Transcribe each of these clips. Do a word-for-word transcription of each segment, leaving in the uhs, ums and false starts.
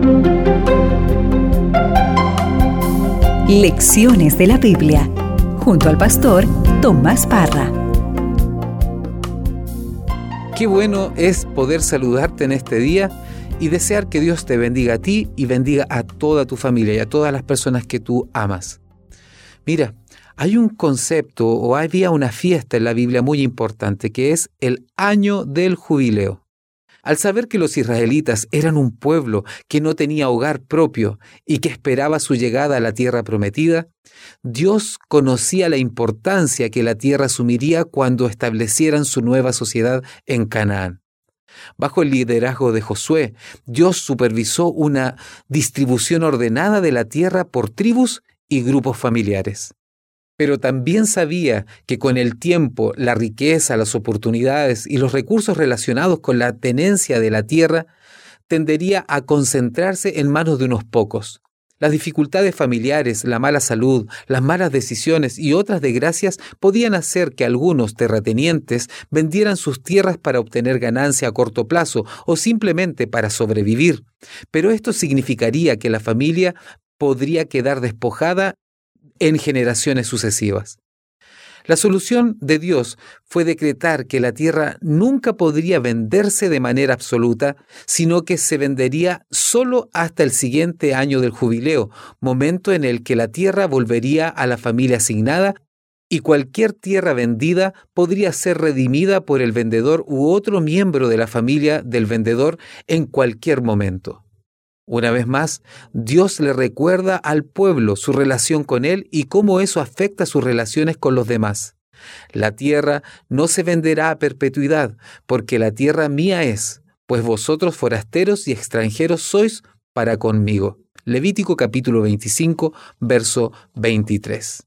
Lecciones de la Biblia, junto al pastor Tomás Parra. Qué bueno es poder saludarte en este día y desear que Dios te bendiga a ti y bendiga a toda tu familia y a todas las personas que tú amas. Mira, hay un concepto o había una fiesta en la Biblia muy importante que es el año del jubileo. Al saber que los israelitas eran un pueblo que no tenía hogar propio y que esperaba su llegada a la tierra prometida, Dios conocía la importancia que la tierra asumiría cuando establecieran su nueva sociedad en Canaán. Bajo el liderazgo de Josué, Dios supervisó una distribución ordenada de la tierra por tribus y grupos familiares. Pero también sabía que con el tiempo, la riqueza, las oportunidades y los recursos relacionados con la tenencia de la tierra tendería a concentrarse en manos de unos pocos. Las dificultades familiares, la mala salud, las malas decisiones y otras desgracias podían hacer que algunos terratenientes vendieran sus tierras para obtener ganancia a corto plazo o simplemente para sobrevivir. Pero esto significaría que la familia podría quedar despojada en generaciones sucesivas. La solución de Dios fue decretar que la tierra nunca podría venderse de manera absoluta, sino que se vendería solo hasta el siguiente año del jubileo, momento en el que la tierra volvería a la familia asignada y cualquier tierra vendida podría ser redimida por el vendedor u otro miembro de la familia del vendedor en cualquier momento. Una vez más, Dios le recuerda al pueblo su relación con él y cómo eso afecta sus relaciones con los demás. La tierra no se venderá a perpetuidad, porque la tierra mía es, pues vosotros forasteros y extranjeros sois para conmigo. Levítico capítulo veinticinco, verso veintitrés.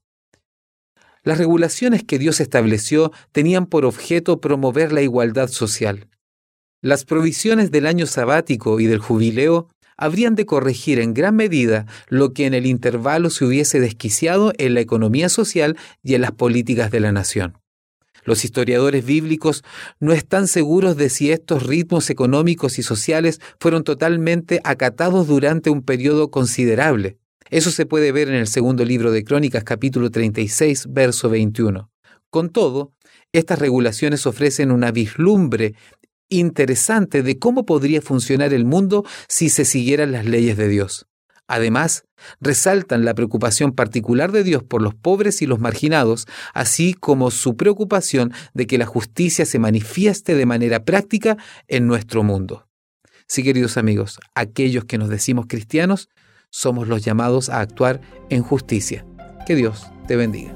Las regulaciones que Dios estableció tenían por objeto promover la igualdad social. Las provisiones del año sabático y del jubileo habrían de corregir en gran medida lo que en el intervalo se hubiese desquiciado en la economía social y en las políticas de la nación. Los historiadores bíblicos no están seguros de si estos ritmos económicos y sociales fueron totalmente acatados durante un periodo considerable. Eso se puede ver en el segundo libro de Crónicas, capítulo treinta y seis, verso veintiuno. Con todo, estas regulaciones ofrecen una vislumbre interesante de cómo podría funcionar el mundo si se siguieran las leyes de Dios. Además, resaltan la preocupación particular de Dios por los pobres y los marginados, así como su preocupación de que la justicia se manifieste de manera práctica en nuestro mundo. Sí, queridos amigos, aquellos que nos decimos cristianos, somos los llamados a actuar en justicia. Que Dios te bendiga.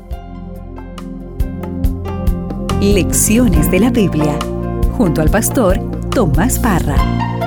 Lecciones de la Biblia, junto al pastor Tomás Parra.